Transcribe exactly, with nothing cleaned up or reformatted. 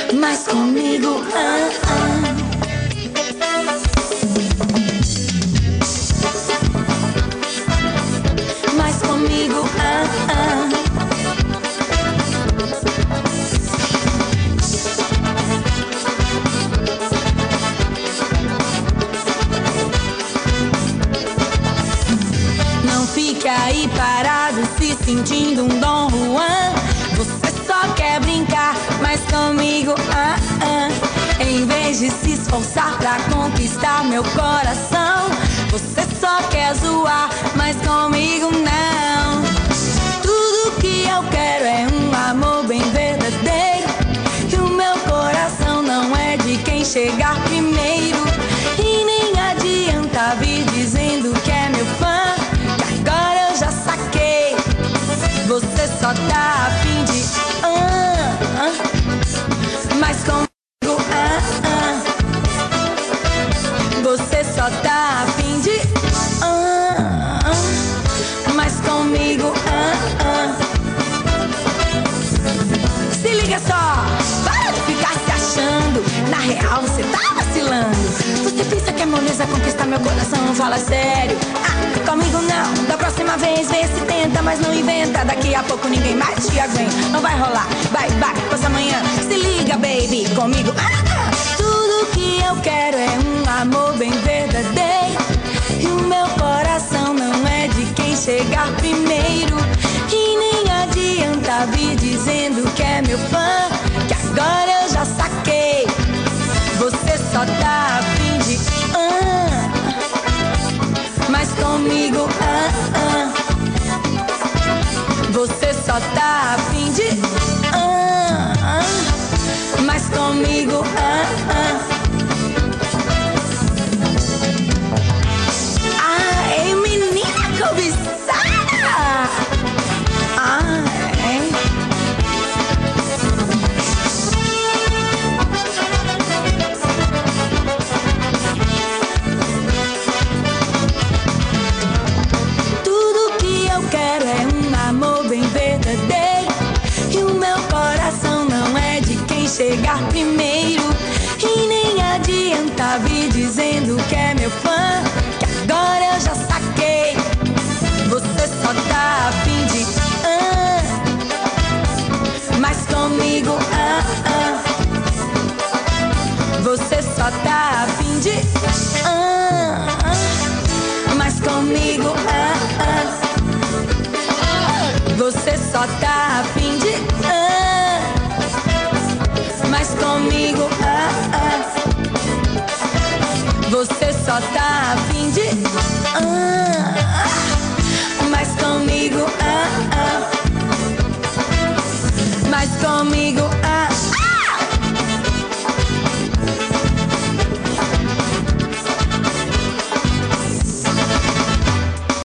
mas comigo, ah, ah. Mas comigo, ah, ah. Não fique aí parado se sentindo um Dom Juan. Você só quer brincar, mas comigo, ah, ah. Em vez de se esforçar pra conquistar meu coração, você só quer zoar, mas comigo não. Tudo que eu quero é um amor bem verdadeiro, e o meu coração não é de quem chegar primeiro. E nem adianta vir dizendo que é meu fã, que agora eu já saquei. Você só tá a fim de ah, ah. Mas comigo, ah, ah. Você só tá a fim de ah, ah. Mas comigo, ah, ah. Se liga só, para de ficar se achando, na real você tá vacilando. Você pensa que é moleza conquistar meu coração, fala sério. Ah, comigo não, da próxima vez vê se tenta, mas não inventa. Daqui a pouco ninguém mais te aguenta, não vai rolar, bye bye, passa amanhã. Se liga baby, comigo, ah, ah. Tudo que eu quero é um amor bem verdadeiro, e o meu coração não é de quem chegar primeiro. E nem adianta vir dizendo que é meu fã, que agora eu já saquei. Você só tá a fim de ah, mas comigo, ah, ah. Você só tá a fim de ah, ah. Mas comigo, ah, ah. Ah, ei menina cobiçada. Ah, é. Tudo que eu quero é um amor bem verdadeiro, e o meu coração não é de quem chegar primeiro. E nem adianta vir dizendo que é meu fã, que agora eu já saquei. Você só tá a fim de ah, mas comigo, ah, ah. Você só tá a fim de ah, ah. Mas comigo, ah, ah. Você só tá a fim de ah, mas comigo, ah, ah. Você só tá a fim de